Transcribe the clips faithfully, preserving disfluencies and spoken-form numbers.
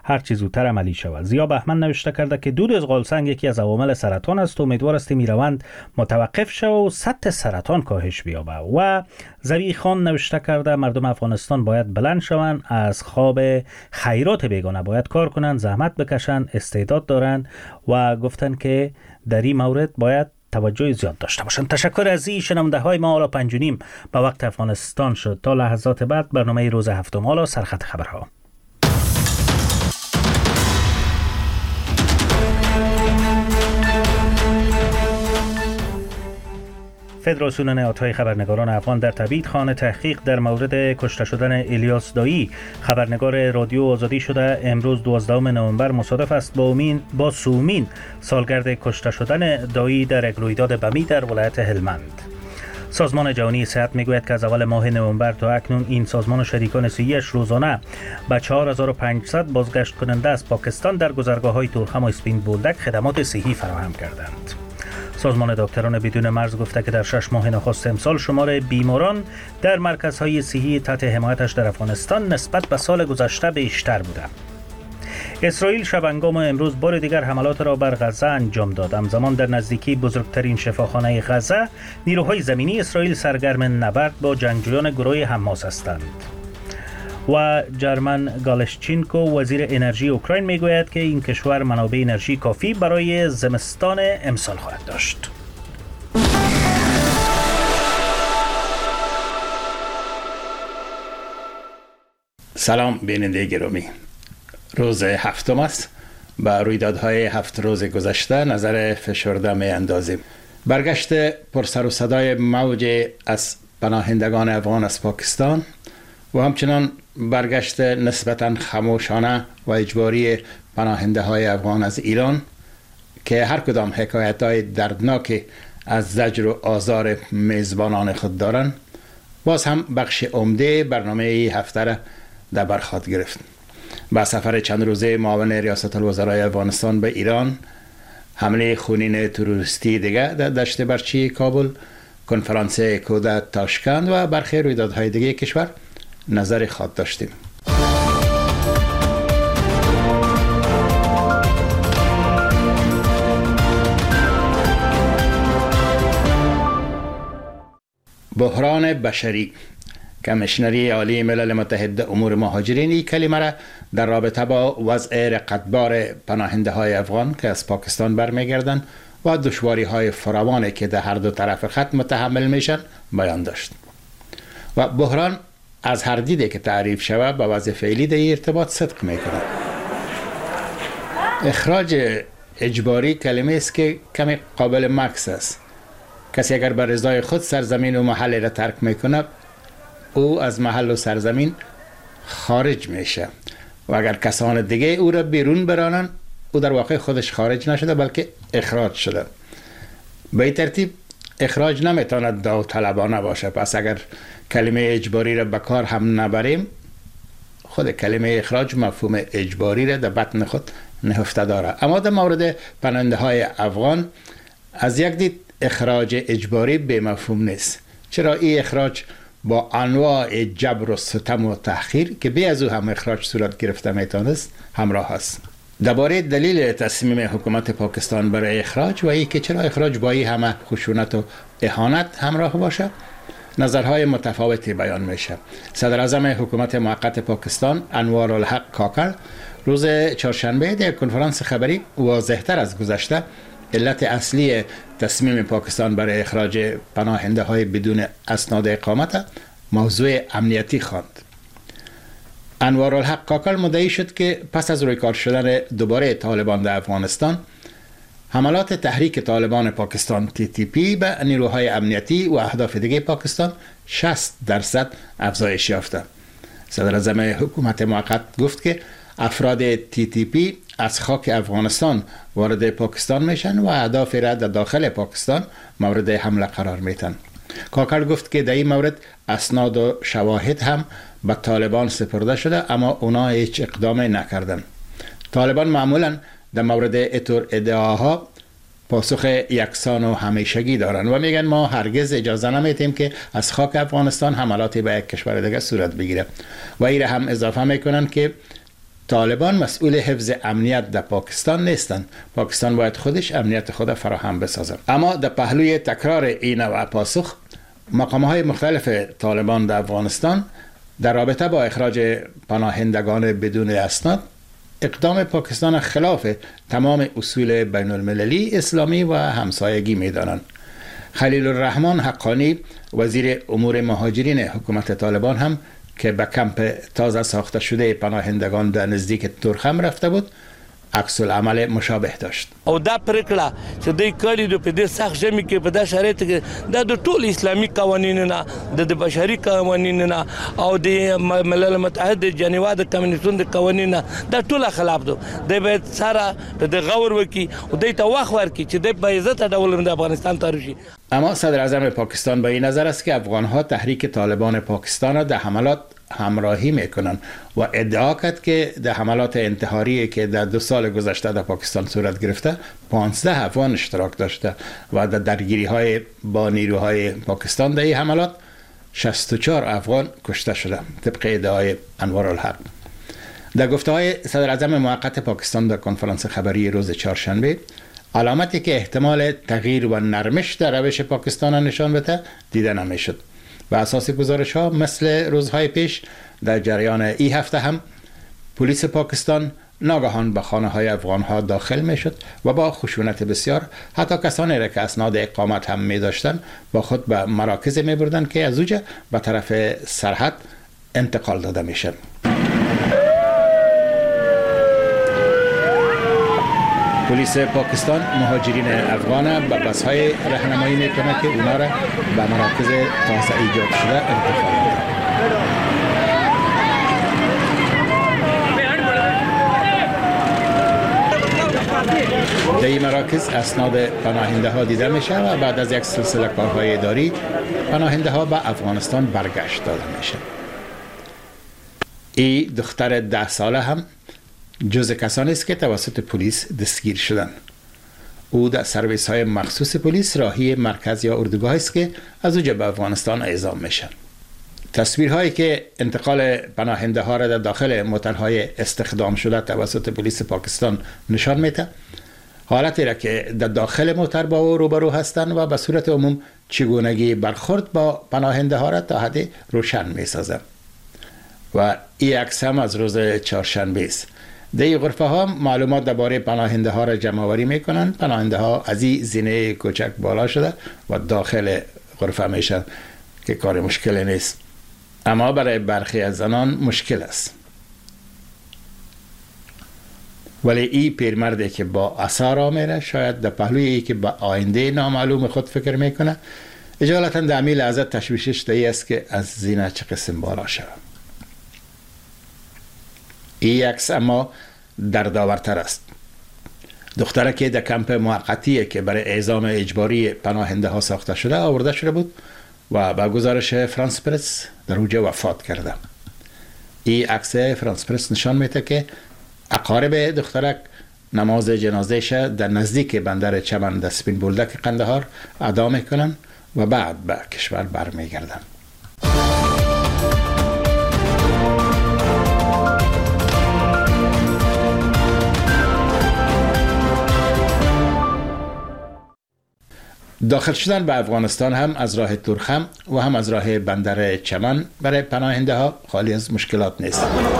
هرچی زودتر عملی شود. ضیا بهمن نوشته کرده که دود از غالسنگ یکی از عوامل سرطان است. امیدوار است این روند متوقف شود و سطح سرطان کاهش بیابه. و زوی خان نوشته کرده مردم افغانستان باید بلند شوند، از خواب خیرات بیگانه باید کار کنند، زحمت بکشند، استعداد دارند و گفتن که در این مورد باید توجه زیاد داشته باشند. تشکر از این شنونده های ما. حالا پنج و نیم به وقت افغانستان شد. تا لحظات بعد برنامه روز هفتم. حالا سرخط خبرها. فدراسیون نهادهای خبرنگاران افغان در تبعید خانه تحقیق در مورد کشته شدن الیاس دایی خبرنگار رادیو آزادی شده امروز دوازدهم نوامبر مصادف است با امین با سومین سالگرد کشته شدن دایی در یک رویداد بمی در ولایت هلمند. سازمان جهانی صحت میگوید که از اول ماه نوامبر تا اکنون این سازمان و شریکان صحیح‌اش روزانه به چهار هزار و پانصد بازگشت کننده از پاکستان در گذرگاه‌های تورخم و اسپین بولدک خدمات صحی فراهم کردند. سازمان دکتران بدون مرز گفته که در شش ماه نخست امسال شمار بیماران در مرکزهای صحی تحت حمایتش در افغانستان نسبت به سال گذشته بیشتر بوده. اسرائیل شبانگام امروز بار دیگر حملات را بر غزه انجام داد. همزمان در نزدیکی بزرگترین شفاخانه غزه نیروهای زمینی اسرائیل سرگرم نبرد با جنگجویان گروه حماس هستند. و جرمن گالشچینکو وزیر انرژی اوکراین میگوید که این کشور منابع انرژی کافی برای زمستان امسال خواهد داشت. سلام بیننده گرامی. روز هفتم است. به رویدادهای هفت روز گذشته نظر فشرده می اندازیم. برگشت پرسر و صدای موج از پناهندگان افغان از پاکستان و همچنان برگشت نسبتاً خاموشانه و اجباری پناهنده های افغان از ایران که هر کدام حکایت های دردناک از زجر و آزار میزبانان خود دارند، باز هم بخش عمده برنامه ای هفته را در بر خود گرفت. با سفر چند روزه معاون ریاست الوزرای افغانستان به ایران، حمله خونین تروریستی دیگه در دشت برچی کابل، کنفرانس اکو در تاشکند و برخی رویدادهای دیگه کشور نظر خود داشتیم. بحران بشری. کمیشنری عالی ملل متحد امور مهاجرین این کلمه را در رابطه با وضع رقتبار پناهنده های افغان که از پاکستان برمیگردند و دشواری های فراوانی که در هر دو طرف خط متحمل میشن بیان داشت. و بحران از هر دیده که تعریف شود با وضع فعلی در ارتباط صدق میکنه. اخراج اجباری کلمه است که کمی قابل مکس است. کسی اگر بر رضای خود سرزمین و محل را ترک میکنه، او از محل و سرزمین خارج میشه و اگر کسان دیگه او را بیرون برانن، او در واقع خودش خارج نشده بلکه اخراج شده. به این ترتیب اخراج نمیتواند داوطلبانه باشه. پس اگر کلمه اجباری را به کار هم نبریم، خود کلمه اخراج مفهوم اجباری را در بطن خود نهفته داره. اما در مورد پناهنده های افغان از یک دید اخراج اجباری به مفهوم نیست، چرا این اخراج با انواع جبر و ستم و تحقیر که بی از او هم اخراج صورت گرفته میتونست همراه است. درباره دلیل تصمیم حکومت پاکستان برای اخراج و ای که چرا اخراج با این همه خشونت و اهانت همراه باشه، نظرهای متفاوتی بیان میشه. صدر اعظم حکومت موقت پاکستان انوار الحق کاکل روز چهارشنبه در کنفرانس خبری واضح‌تر از گذشته علت اصلی تصمیم پاکستان برای اخراج پناهنده های بدون اسناد اقامت موضوع امنیتی خواند. انوار الحق کاکل مدعی شد که پس از رویکار شدن دوباره طالبان در افغانستان، حملات تحریک طالبان پاکستان تی تی پی به نیروهای امنیتی و اهداف دیگه پاکستان شصت درصد افزایش یافته. صدر اعظم حکومت موقت گفت که افراد تی تی پی از خاک افغانستان وارد پاکستان میشن و اهداف را در داخل پاکستان مورد حمله قرار میتن. کاکل گفت که در این مورد اسناد و شواهد هم به طالبان سپرده شده، اما اونا هیچ اقدامی نکردن. طالبان معمولا در مورد اتور ادعاها پاسخ یکسان و همیشگی دارن و میگن ما هرگز اجازه نمیدیم که از خاک افغانستان حملاتی به یک کشور دیگه صورت بگیره و این هم اضافه میکنن که طالبان مسئول حفظ امنیت در پاکستان نیستند. پاکستان باید خودش امنیت خود فراهم بسازد. اما در پهلوی تکرار این و پاسخ، مقام‌های مختلف طالبان در افغانستان در رابطه با اخراج پناهندگان بدون اسناد اقدام پاکستان خلاف تمام اصول بین المللی اسلامی و همسایگی می‌دانند. خلیل الرحمن حقانی وزیر امور مهاجرین حکومت طالبان هم که به کمپ تازه ساخته شده پناهندگان در نزدیک تورخم رفته بود، عکس العمل مشابه داشت. او دا پرکړه چې دوی کړي دي په دې سخت ژمي کې په دا شرایط کې دا د ټول اسلامي قوانینو نه د بشري قوانینو نه او د ملل متحد جنیوا د کمیونټونو د قوانینو دا ټول خلاف دي. دوی باید سره د غور وکي او دوی ته وخت ورکړي چې دوی په عزت ډول د افغانستان ته راشي. اما صدر اعظم پاکستان به این نظر است که افغان‌ها تحریک طالبان پاکستان را در حملات همراهی میکنند و ادعا کرد که در حملات انتحاری که در دو سال گذشته در پاکستان صورت گرفته پانزده افغان اشتراک داشته و در درگیری های با نیروهای پاکستان در این حملات شصت و چهار افغان کشته شده طبق ادعای انوارالحق. در گفته های صدر اعظم موقت پاکستان در کنفرانس خبری روز چهارشنبه، علامتی که احتمال تغییر و نرمش در روش پاکستان نشان بده دیده نمیشد. به اساس گزارش ها مثل روزهای پیش در جریان ای هفته هم پلیس پاکستان ناگهان به خانه های افغان ها داخل می شد و با خشونت بسیار حتی کسانی را که اسناد اقامت هم می داشتن با خود به مراکز می بردن که از اوجه به طرف سرحد انتقال داده می شد. پلیس پاکستان مهاجرین افغان به بس‌های راهنمایی میکنه که اونا را به مراکز تازه ایجاد شده انتقال میده. در این مراکز اسناد پناهنده ها دیده میشه و بعد از یک سلسله کارهای اداری پناهنده ها به افغانستان برگشت داده میشه. این دختر ده ساله هم جز کسانی است که توسط پلیس دستگیر شدند. او در سرویس های مخصوص پلیس راهی مرکز یا اردوگاه است که از اوجه به افغانستان اعزام میشن. تصویرهایی که انتقال پناهنده ها را در داخل موتل های استخدام شده توسط پلیس پاکستان نشان میده. حالتی را که در داخل موتر با او روبرو هستند و به صورت عموم چگونگی برخورد با پناهنده ها را تا حد روشن میسازند. و این عکس هم از روز چهارشنبه است. در این غرفه ها معلومات درباره پناهنده ها را جمع آوری میکنند. پناهنده ها از این زینه کوچک بالا شده و داخل غرفه میشن که کار مشکلی نیست، اما برای برخی از زنان مشکل است. ولی این پیرمردی که با آثار آمیره شاید در پهلوی ای که به آینده نامعلوم خود فکر میکنه اجالتا در امی لحظه تشویشش دایی است که از زینه چه قسم بالا شود. این عکس اما دردآورتر است. دختره که در کمپ موقتی که برای اعزام اجباری پناهنده ها ساخته شده آورده شده بود و با گزارش فرانس پرس در اوجه وفات کرده. این عکس فرانس پرس نشان میده که اقارب دخترک نماز جنازهش در نزدیک بندر چمن در سپین بولدک قندهار ادا میکنن و بعد به کشور برمیگردن. داخل شدن به افغانستان هم از راه تورخم و هم از راه بندر چمن برای پناهنده ها خالی از مشکلات نیست.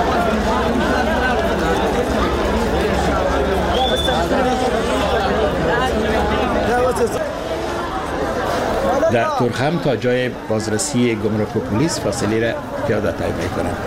در تورخم تا جای بازرسی گمرک و پلیس فاصله را پیاده طی می‌کنند.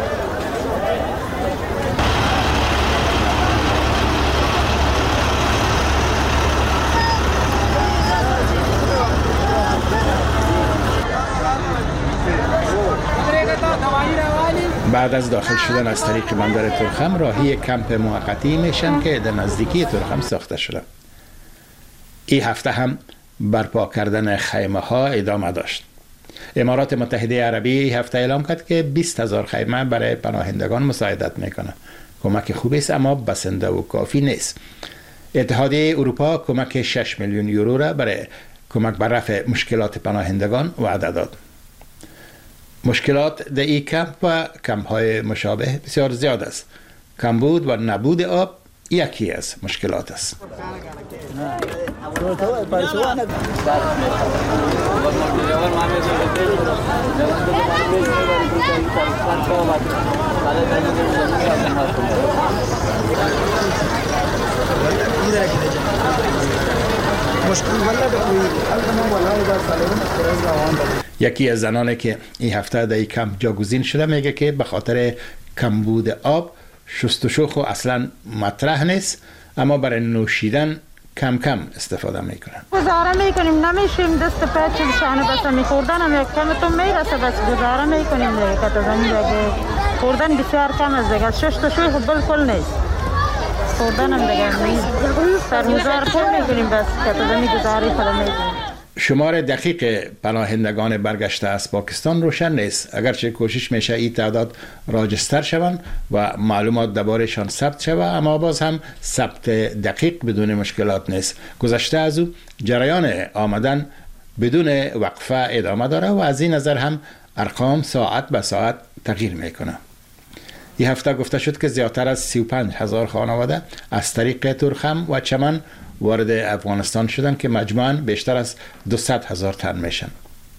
بعد از داخل شدن از طریق بندر تورخم راهی کمپ موقتی میشن که در نزدیکی تورخم ساخته شده. این هفته هم برپا کردن خیمه ها ادامه داشت. امارات متحده عربی این هفته اعلام کرد که بیست هزار خیمه برای پناهندگان مساعدت میکنه. کمک خوبی است اما بسنده و کافی نیست. اتحادیه اروپا کمک شش میلیون یورو را برای کمک بر رفع مشکلات پناهندگان وعده داد. مشکلات در این کمپ و کمپ های مشابه بسیار زیاد است. کمبود و نبود آب یکی از مشکلات است. یکی از زنانی که این هفته در این کمپ جاگزین شده میگه که به خاطر کمبود آب شستشو خو اصلا مطرح نیست، اما برای نوشیدن کم کم استفاده میکنن. گزاره میکنیم، نمیشیم دست پای چلشانه بس میخوردن هم یک کم تو میرسه، بس گزاره میکنیم دیگه که تا زمین دیگه خوردن بسیار کم از دیگه شستشوی خود بالکل نیست، خوردن هم دیگه نیست، سرمزار کل میکنیم بس که تا زمین گزاره خود میکنیم. شمار دقیق پناهندگان برگشته از پاکستان روشن نیست، اگرچه کوشش میشه این تعداد راجستر شوند و معلومات دربارهشان ثبت شود، اما باز هم ثبت دقیق بدون مشکلات نیست. گذشته از او جریان آمدن بدون وقفه ادامه داره و از این نظر هم ارقام ساعت به ساعت تغییر میکنه. این هفته گفته شد که زیادتر از سی و پنج هزار خانواده از طریق تورخم و چمن وارد افغانستان شدن که مجموعاً بیشتر از دویست هزار تن میشن.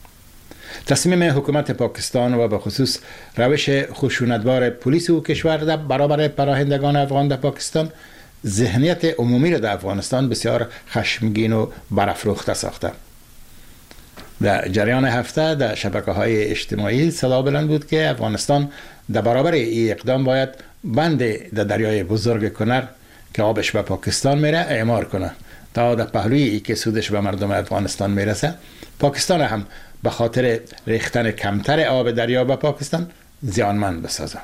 تصمیم حکومت پاکستان و به خصوص روش خشونتبار پلیس و کشور در برابر پناهندگان افغان در پاکستان ذهنیت عمومی را در افغانستان بسیار خشمگین و برافروخته ساخته. در جریان هفته در شبکه‌های اجتماعی صدا بلند بود که افغانستان در برابر این اقدام باید بند در دریای بزرگ کنر که آبش به پاکستان میره اعمار کنه تا در پهلوی ای که سودش به مردم افغانستان میرسه پاکستان هم به خاطر ریختن کمتر آب دریا به پاکستان زیانمند بسازه.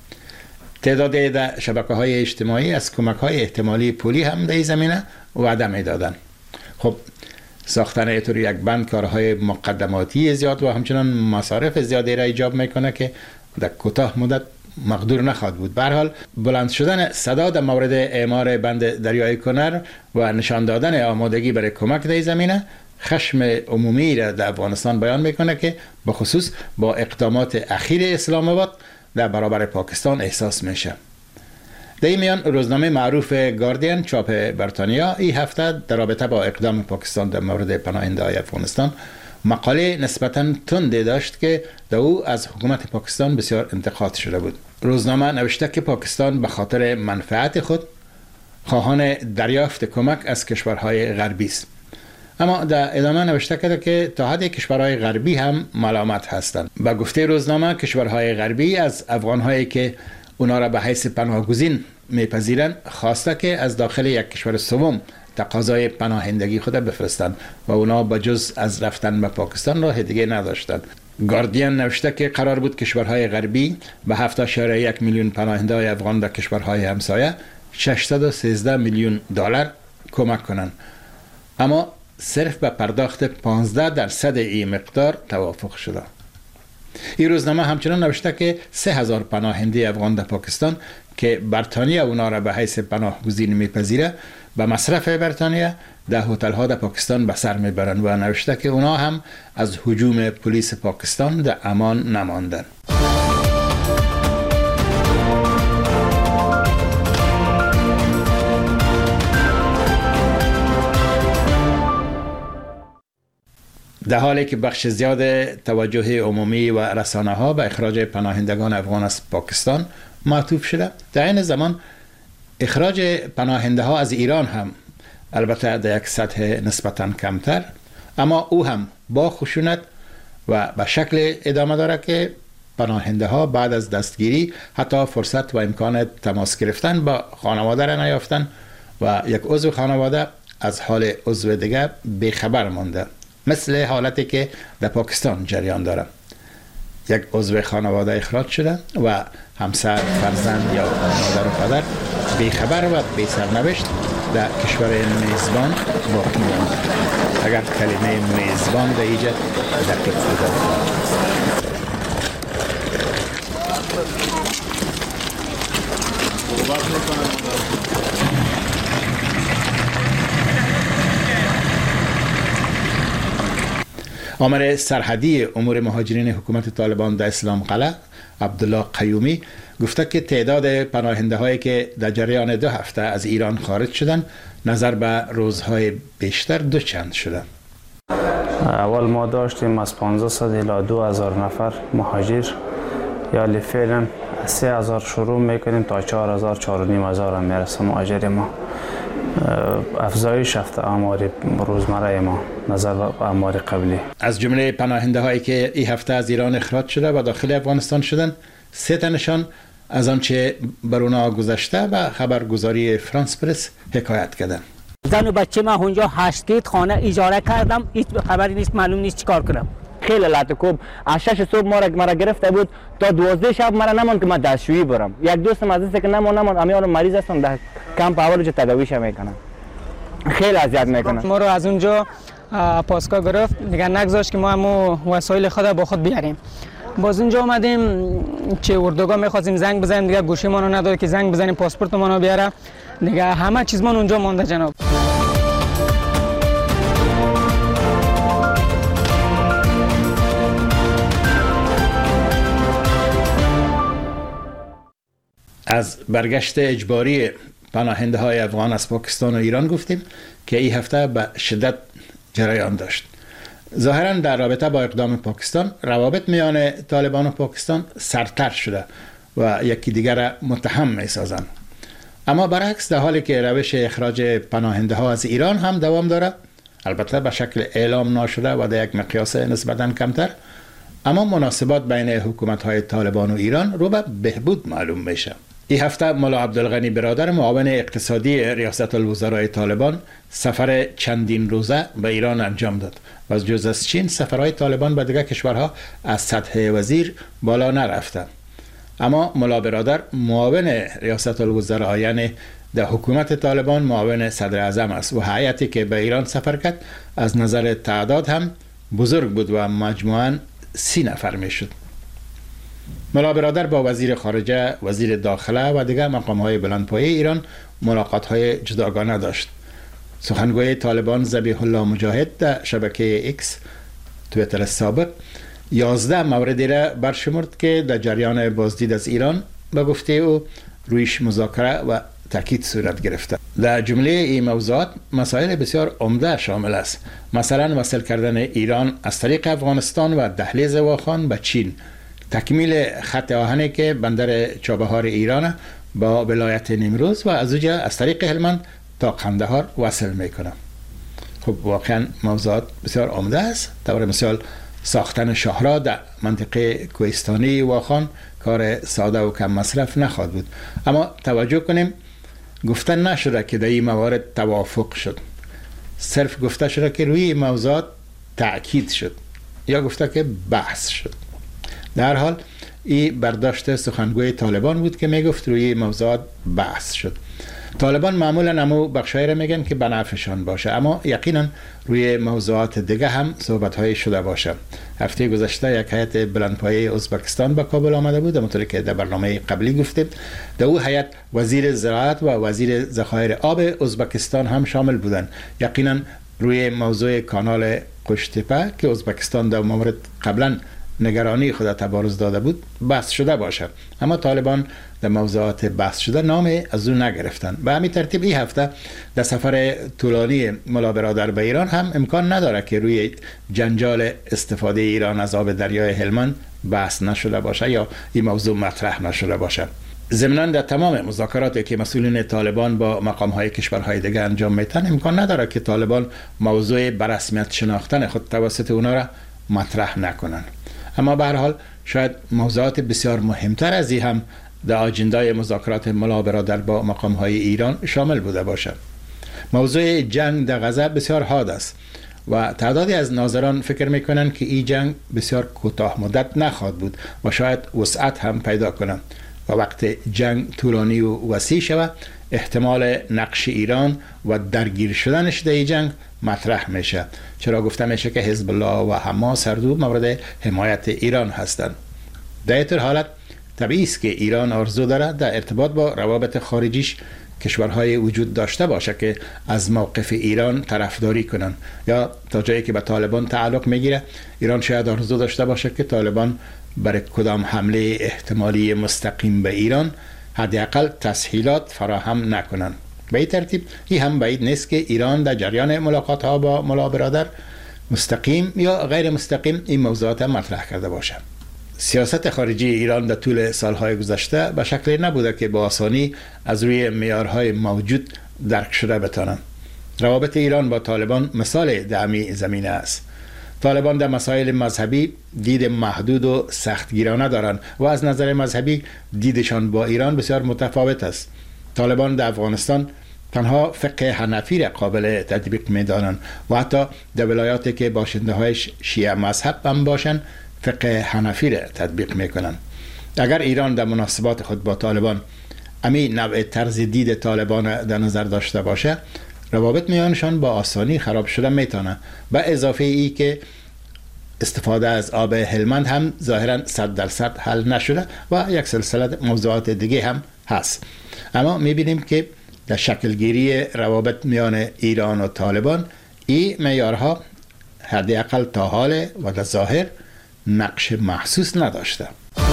تعدادی در شبکه‌های اجتماعی از کمک‌های احتمالی پولی هم در این زمینه وعده میدادن. خب ساختن ایطور یک بند کارهای مقدماتی زیاد و همچنان مصارف زیادی را ایجاب میکنه که در کوتاه مدت مقدور نخواهد بود. به هر حال بلند شدن صدا در مورد اعمار بند دریای کنر و نشان دادن آمادگی برای کمک در این زمینه خشم عمومی را در افغانستان بیان میکنه که به خصوص با اقدامات اخیر اسلام آباد در برابر پاکستان احساس میشه. در این میان روزنامه معروف گاردین چاپ بریتانیا این هفته در رابطه با اقدام پاکستان در مورد پناهنده‌های افغانستان مقاله نسبتاً تندی داشت که در او از حکومت پاکستان بسیار انتقاد شده بود. روزنامه نوشته که پاکستان به خاطر منفعت خود خواهان دریافت کمک از کشورهای غربی است. اما در ادامه نوشته کرده که تا حد کشورهای غربی هم ملامت هستند. به گفته روزنامه کشورهای غربی از افغانهایی که اونا را به حیث پناهگزین میپذیرند خواسته که از داخل یک کشور سوم تقاضای پناهندگی خود بفرستند و اونا با جز از رفتن به پاکستان راه دیگه نداشتند. گاردین نوشته که قرار بود کشورهای غربی به هفت اشاریه یک میلیون پناهنده افغان در کشورهای همسایه ششصد و سیزده میلیون دلار کمک کنند، اما صرف به پرداخت پانزده درصد این مقدار توافق شده. این روزنامه همچنان نوشته که سه هزار پناهنده افغان در پاکستان که بریتانیا اونا را به حیث پناهگزین میپذیره به مصرف بریتانیا در هتل ها در پاکستان به سر میبرند و نوشته که اونا هم از هجوم پلیس پاکستان در امان نماندن. در حالی که بخش زیاد توجه عمومی و رسانه ها به اخراج پناهندگان افغان از پاکستان معطوف شده، در این زمان اخراج پناهنده ها از ایران هم البته در یک سطح نسبتاً کمتر، اما او هم با خشونت و به شکل ادامه داره که پناهنده ها بعد از دستگیری حتی فرصت و امکان تماس گرفتن با خانواده را نیافتن و یک عضو خانواده از حال عضو دیگه بیخبر مانده، مثل حالتی که در پاکستان جریان داره. یک عضو خانواده اخراج شده و همسر، فرزند یا مادر و پدر بیخبر و بی سرنوشت در کشور میزبان باقی مانده. اگر کلمه میزبان در اینجا دقیق بوده. آمر سرحدی امور مهاجرین حکومت طالبان در اسلام قلعه عبدالله قیومی گفته که تعداد پناهنده هایی که در جریان دو هفته از ایران خارج شدن نظر به روزهای بیشتر دو چند شده. اول ما داشتیم از پانزده صد الی دو هزار نفر مهاجر، یا فعلا از سه هزار شروع میکنیم تا چهار هزار چهار و نیم هزار هم میرسه مهاجر ما. افزایش یافته آمار روزمره ما نظر به آمار قبلی. از جمله پناهنده هایی که این هفته از ایران اخراج شده و داخل افغانستان شدن، سه تنشان از آنچه بر اونا گذشته و خبرگزاری فرانس پرس حکایت کردند. زن و بچه من اونجا هشت گیت خانه اجاره کردم، هیچ خبری نیست، معلوم نیست چیکار کنم. خیلی لطکوب از شش صبح ما را مرا گرفته بود تا دوازده شب مرا نماند که من دستشویی برم. یک دوستم از است که نماند نماند امیان مریض هستم در کمپ اول جو تداویش میکنم. خیلی اذیت میکنم. ما رو از اونجا پاسگاه گرفت، دیگه نگذاشت که ما هم وسایل خود با خود بیاریم. باز اینجا اومدیم چه اردوگاه می‌خواستیم زنگ بزنیم، دیگه گوشی ما رو نداره که زنگ بزنیم پاسپورت ما رو بیاره. دیگه همه چیز ما اونجا مونده جناب. از برگشت اجباری پناهنده های افغان از پاکستان و ایران گفتیم که این هفته به شدت جریان داشت. ظاهرا در رابطه با اقدام پاکستان روابط میان طالبان و پاکستان سرتر شده و یکی دیگر متهم می سازند. اما برعکس در حالی که روش اخراج پناهنده ها از ایران هم دوام داره، البته به شکل اعلام نشده و در یک مقیاس نسبتا کمتر، اما مناسبات بین حکومت های طالبان و ایران رو به بهبود معلوم میشه. این هفته مولا عبدالغنی برادر معاون اقتصادی ریاست الوزرای طالبان سفر چندین روزه به ایران انجام داد و از جز از چین سفرهای طالبان به دیگر کشورها از سطح وزیر بالا نرفته. اما مولا برادر معاون ریاست الوزرا، یعنی در حکومت طالبان معاون صدر اعظم است و هیئتی که به ایران سفر کرد از نظر تعداد هم بزرگ بود و مجموعاً سی نفر می شد. مولا برادر با وزیر خارجه، وزیر داخله و دیگر مقام‌های بلندپایه ایران ملاقات‌های جداگانه داشت. سخنگوی طالبان ذبیح الله مجاهد در شبکه ایکس تویتر سابق یازده موردی را برشمرد که در جریان بازدید از ایران به گفته او رویش مذاکره و تاکید صورت گرفته. در جمله این موضوعات مسائل بسیار عمده شامل است. مثلا وصل کردن ایران از طریق افغانستان و دهلیز واخان به چین، تکمیل خط آهنی که بندر چابهار ایران با ولایت نیمروز و از اونجا از طریق هلمند تا قندهار وصل میکنه. خب واقعا موضوعات بسیار عمده است. طور مثال ساختن شاهراه در منطقه کوهستانی واخان کار ساده و کم مصرف نخواهد بود، اما توجه کنیم گفتن نشده که در این موارد توافق شد، صرف گفته شده که روی این موضوعات تأکید شد یا گفته که بحث شد. در حال این برداشت سخنگوی طالبان بود که میگفت روی موضوعات بحث شد. طالبان معمولا امو بخشایی را میگن که به نفعشان باشه، اما یقینا روی موضوعات دیگه هم صحبت‌های شده باشه. هفته گذشته یک هیئت بلندپایه ازبکستان به کابل آمده بود، همونطوری که در برنامه قبلی گفتیم. در او هیئت وزیر زراعت و وزیر ذخایر آب ازبکستان هم شامل بودند. یقینا روی موضوع کانال قشتیپه که ازبکستان در مورد قبلا نگرانی خود تبارز داده بود بحث شده باشه، اما طالبان در موضوعات بحث شده نام از اون نگرفتن. به همین ترتیب این هفته در سفر طولانی مولا برادر به ایران هم امکان نداره که روی جنجال استفاده ایران از آب دریای هلمند بحث نشده باشه یا این موضوع مطرح نشده باشه. ضمناً در تمام مذاکراتی که مسئولین طالبان با مقام‌های کشورهای دیگه انجام میتن امکان نداره که طالبان موضوع به رسمیت شناختن خود توسط اونا را مطرح نکنن. اما به هر حال شاید موضوعات بسیار مهمتر از این هم در آجندای مذاکرات مولا برادر با مقام‌های ایران شامل بوده باشد. موضوع جنگ در غزه بسیار حاد است و تعدادی از ناظران فکر میکنند که این جنگ بسیار کوتاه مدت نخواهد بود و شاید وسعت هم پیدا کنند و وقت جنگ طولانی و وسیع شود احتمال نقش ایران و درگیر شدنش در این جنگ مطرح میشه، چرا گفته میشه که حزب الله و حماس هر دو مورد حمایت ایران هستند. در این حالت طبیعی است که ایران آرزو دارد در ارتباط با روابط خارجیش کشورهای وجود داشته باشه که از موقف ایران طرفداری کنن، یا تا جایی که به طالبان تعلق میگیره ایران شاید آرزو داشته باشه که طالبان برای کدام حمله احتمالی مستقیم به ایران حداقل تسهیلات فراهم نکنن. به این ترتیب این هم بعید نیست که ایران در جریان ملاقات ها با ملا برادر مستقیم یا غیر مستقیم این موضوعات مطرح کرده باشه. سیاست خارجی ایران در طول سالهای گذشته به شکلی نبوده که با آسانی از روی معیارهای موجود درک شده بتانند. روابط ایران با طالبان مثال در همین زمینه است. طالبان در مسائل مذهبی دید محدود و سختگیرانه دارند و از نظر مذهبی دیدشان با ایران بسیار متفاوت است. طالبان در افغانستان تنها فقه حنفی را قابل تطبیق می‌دانند و حتی در ولایاتی که باشنده هایش شیعه مذهب هم باشند فقه حنفی را تطبیق میکنند. اگر ایران در مناسبات خود با طالبان امی نوع طرز دید طالبان در نظر داشته باشه، روابط میانشان با آسانی خراب شده میتونه. به اضافه ای که استفاده از آب هلمند هم ظاهرا صد درصد حل نشده و یک سلسله موضوعات دیگه هم هست. اما میبینیم که در شکلگیری روابط میان ایران و طالبان این معیارها حداقل تا حال و در ظاهر نقش محسوس نداشته.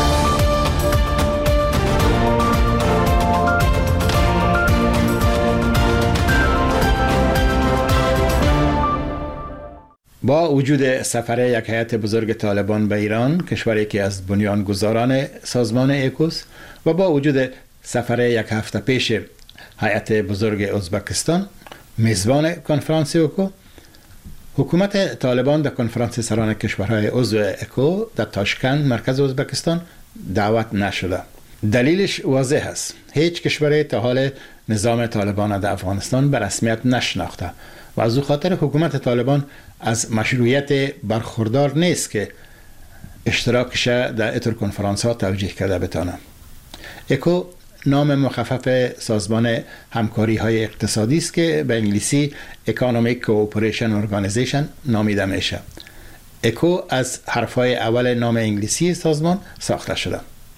با وجود سفر یک هیئت بزرگ طالبان به ایران، کشوری که از بنیانگذاران سازمان ایکوس، و با وجود سفر یک هفته پیش هیئت بزرگ ازبکستان میزبان کنفرانس ایکو، حکومت طالبان در کنفرانس سران کشورهای عضو ایکو در تاشکند مرکز ازبکستان دعوت نشده. دلیلش واضح است. هیچ کشوری تا حال نظام طالبان در افغانستان به رسمیت نشناخته و از او خاطر حکومت طالبان از مشروعیت برخوردار نیست که اشتراکش در اتر کنفرانس ها توجیه کرده بتانه. ایکو نام مخفف سازمان همکاری های اقتصادی است که به انگلیسی Economic Cooperation Organization نامیده میشه. ایکو از حرفهای اول نام انگلیسی سازمان ساخته شده.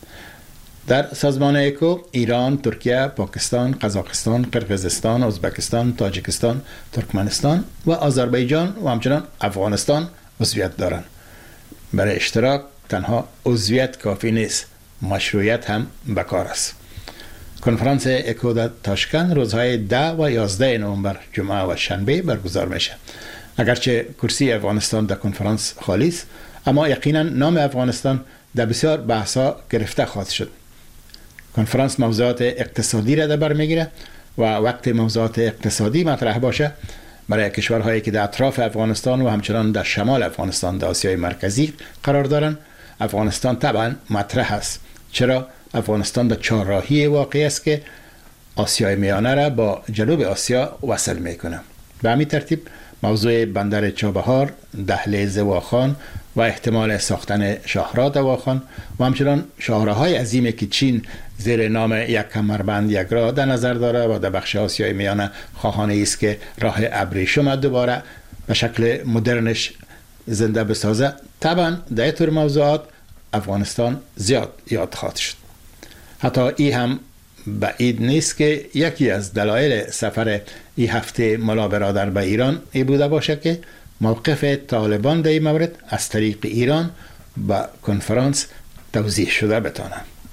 در سازمان ایکو ایران، ترکیه، پاکستان، قزاقستان، قرقیزستان، ازبکستان، تاجیکستان، ترکمنستان و آذربایجان و همچنان افغانستان عضویت دارند. برای اشتراک تنها عضویت کافی نیست، مشروعیت هم بکار است. کنفرانس ایکو در تاشکند روزهای ده و یازده نوامبر جمعه و شنبه برگزار میشه. اگرچه کرسی افغانستان در کنفرانس خالی است، اما یقینا نام افغانستان در بسیار بحث‌ها گرفته خواهد شد. کنفرانس موضوعات اقتصادی را در بر میگیره و وقت موضوعات اقتصادی مطرح باشه برای کشورهایی که در اطراف افغانستان و همچنان در شمال افغانستان در آسیای مرکزی قرار دارن، افغانستان طبعا مطرح است. چرا؟ افغانستان در چهارراهی واقع است که آسیای میانه را با جنوب آسیا وصل میکنه. به همین ترتیب موضوع بندر چابهار، دهلیز واخان و احتمال ساختن شاهراه واخان و همچنان شاهراهای عظیمی که چین زیر نام یک کمربند یک راه در نظر داره و در بخش آسیای میانه خواهانه است که راه ابریشم دوباره به شکل مدرنش زنده بسازه. طبعا در این طور موضوعات افغانستان زیاد یاد خواهد شد. حتی این هم بعید نیست که یکی از دلایل سفر این هفته ملا برادر به ایران ای بوده باشه که موقف طالبان در این مورد از طریق ایران به کنفرانس توضیح شده بتانه.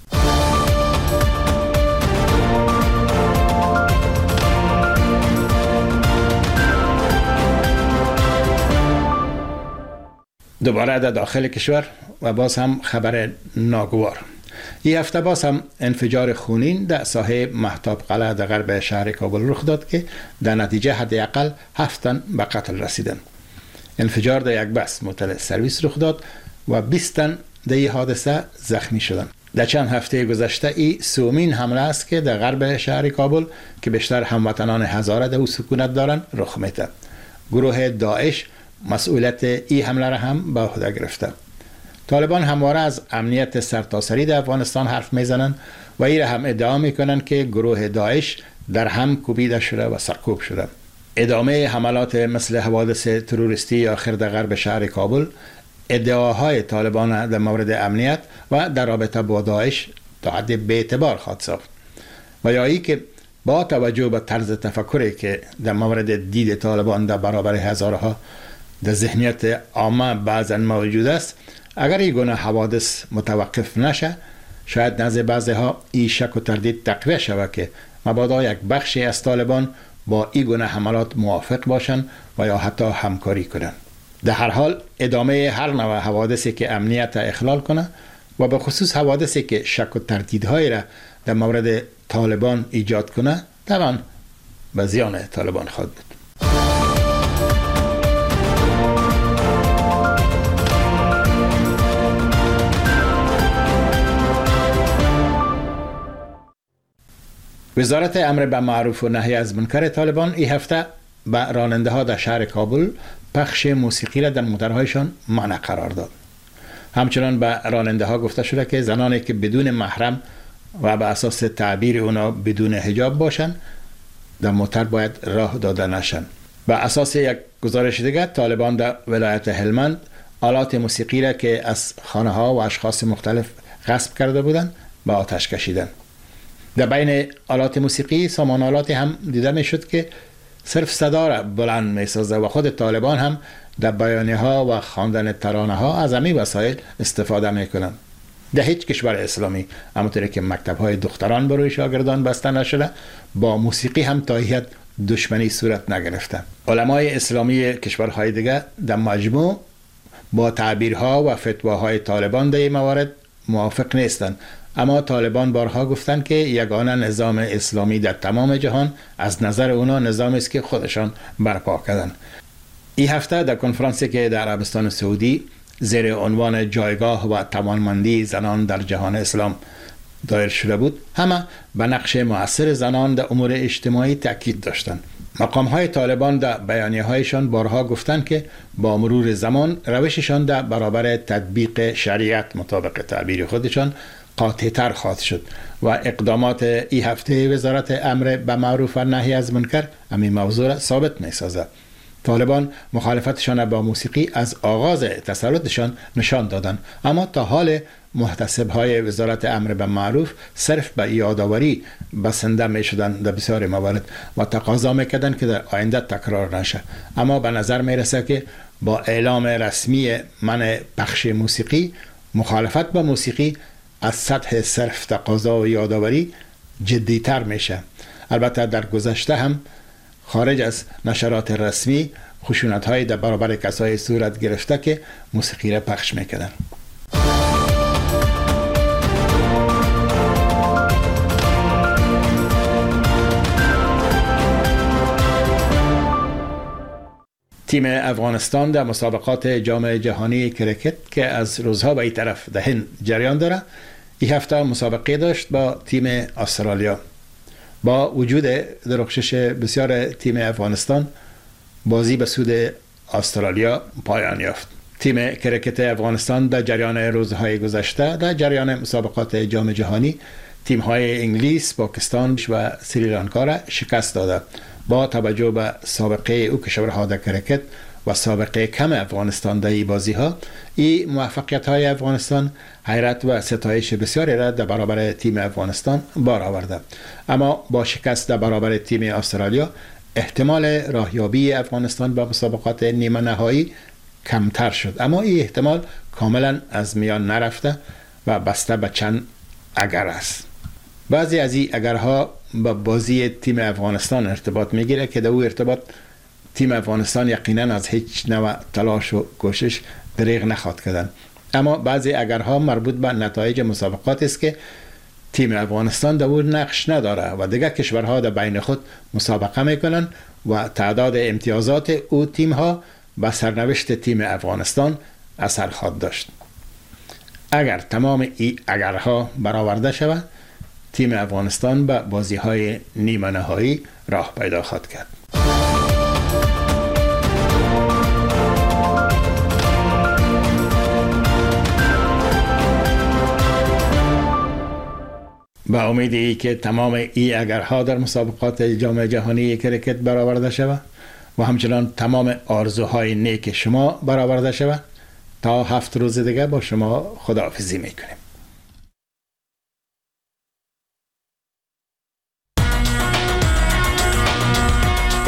دوباره در داخل کشور و باز هم خبر ناگوار. این هفته باز هم انفجار خونین در ساحه مهتاب قلعه در غرب شهر کابل رخ داد که در نتیجه حداقل هفت تن به قتل رسیدند. انفجار در یک بس موتل سرویس رخ داد و بیست تن در این حادثه زخمی شدند. در چند هفته گذشته این سومین حمله است که در غرب شهر کابل که بیشتر هموطنان هزاره در او سکونت دارند رخ میده. گروه داعش مسئولیت این حمله را هم به عهده گرفته. طالبان همواره از امنیت سرتاسری در افغانستان حرف میزنند و این را هم ادعا میکنند که گروه داعش در هم کوبیده شده و سرکوب شده. ادامه حملات مثل حوادث تروریستی آخر در غرب شهر کابل، ادعاهای طالبان در مورد امنیت و در رابطه با داعش تا حد بی‌اعتبار خواهد ساخت. و یا ای که با توجه به طرز تفکری که در مورد دید طالبان در برابر هزارها در ذهنیت عامه بعضا موجود است، اگر این گونه حوادث متوقف نشه، شاید نزد بعضی ها این شک و تردید تقویه شود که مبادا یک بخشی از طالبان با این گونه حملات موافق باشند و یا حتی همکاری کنند. در هر حال ادامه هر نوع حوادثی که امنیت اخلال کنه و به خصوص حوادثی که شک و تردیدهایی را در مورد طالبان ایجاد کنه، طبعا به زیان طالبان خواهد بود. وزارت امر به معروف و نهی از منکر طالبان این هفته به راننده ها در شهر کابل پخش موسیقی را در موترهایشان منع قرار داد. همچنان به راننده ها گفته شده که زنانی که بدون محرم و به اساس تعبیر اونا بدون حجاب باشند در موتر باید راه داده نشن. به اساس یک گزارش دیگر، طالبان در ولایت هلمند آلات موسیقی را که از خانه ها و اشخاص مختلف غصب کرده بودند به آتش کشیدند. در بین آلات موسیقی سامان آلاتی هم دیده می شد که صرف صدا را بلند می سازه و خود طالبان هم در بیانیه ها و خواندن ترانه ها از همین وسایل استفاده می کنند. در هیچ کشور اسلامی همونطوری که مکتب های دختران بروی شاگردان بسته نشده، با موسیقی هم تا حد دشمنی صورت نگرفته. علمای اسلامی کشورهای دیگه در مجموع با تعبیرها و فتواهای طالبان در این موارد موافق نیستند، اما طالبان بارها گفتند که یگانه نظام اسلامی در تمام جهان از نظر اونا نظامی است که خودشان برپا کردن. این هفته در کنفرانسی که در عربستان سعودی زیر عنوان جایگاه و توانمندی زنان در جهان اسلام دایر شده بود، همه به نقش مؤثر زنان در امور اجتماعی تاکید داشتند. مقام های طالبان در بیانیه هایشان بارها گفتند که با مرور زمان روششان در برابر تطبیق شریعت مطابق تعبیر خودشان قاطع تر خواهد شد و اقدامات این هفته وزارت امر به معروف و نهی از منکر همین موضوع را ثابت می سازد. طالبان مخالفتشان با موسیقی از آغاز تسلطشان نشان دادند، اما تا حال محتسب های وزارت امر به معروف صرف به یادآوری بسنده می شدند در بسیار موارد و تقاضا می کردند که در آینده تکرار نشه. اما به نظر می رسه که با اعلام رسمی منع پخش موسیقی، مخالفت با موسیقی از سطح صرف تقاضا و یادآوری جدیتر میشه. البته در گذشته هم خارج از نشرات رسمی خشونت های در برابر کسای صورت گرفته که موسیقی را پخش میکردن. تیم افغانستان در مسابقات جام جهانی کرکت که از روزها به این طرف در هند جریان داره، این هفته مسابقه داشت با تیم استرالیا. با وجود درخشش بسیار تیم افغانستان، بازی به سود استرالیا پایان یافت. تیم کرکت افغانستان در جریان روزهای گذشته در جریان مسابقات جام جهانی تیم‌های انگلیس، پاکستان و سریلانکا را شکست داده. با توجه به سابقه او کشورها در کرکت و سابقه کم افغانستان در این بازی ها، این موفقیت های افغانستان حیرت و ستایش بسیاری را در برابر تیم افغانستان بار آورده. اما با شکست در برابر تیم استرالیا، احتمال راهیابی افغانستان به مسابقات نیمه نهایی کمتر شد، اما این احتمال کاملا از میان نرفته و بسته به چند اگر است. بعضی از این اگرها با بازی تیم افغانستان ارتباط میگیره که در او ارتباط تیم افغانستان یقینا از هیچ نوع تلاش و کوشش دریغ نخواهد کردن. اما بعضی اگرها مربوط به نتایج مسابقات است که تیم افغانستان در او نقش نداره و دیگر کشورها در بین خود مسابقه میکنن و تعداد امتیازات او تیم ها به سرنوشت تیم افغانستان اثر خواهد داشت. اگر تمام این اگرها برآورده شود، تیم افغانستان به بازی های نیمه نهایی راه پیدا خواهد کرد. با امیدی که تمام این اگرها در مسابقات جام جهانی کرکت برآورده شود و همچنان تمام آرزوهای نیک شما برآورده شود، تا هفت روز دیگه با شما خداحافظی میکنیم.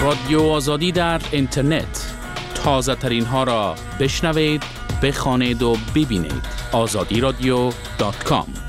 رادیو آزادی در اینترنت. تازه ترین ها را بشنوید، بخوانید و ببینید. آزادی رادیو دات کام